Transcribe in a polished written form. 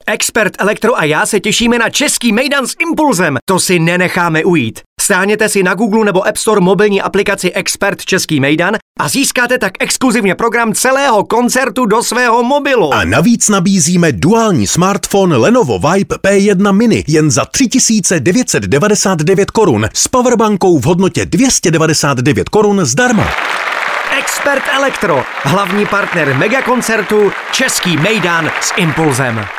Expert Elektro a já se těšíme na český mejdan s Impulzem. To si nenecháme ujít. Stáhněte si na Google nebo App Store mobilní aplikaci Expert Český mejdan a získáte tak exkluzivně program celého koncertu do svého mobilu. A navíc nabízíme duální smartphone Lenovo Vibe P1 Mini jen za 3999 korun s powerbankou v hodnotě 299 korun zdarma. Expert Elektro, hlavní partner megakoncertu Český mejdan s Impulzem.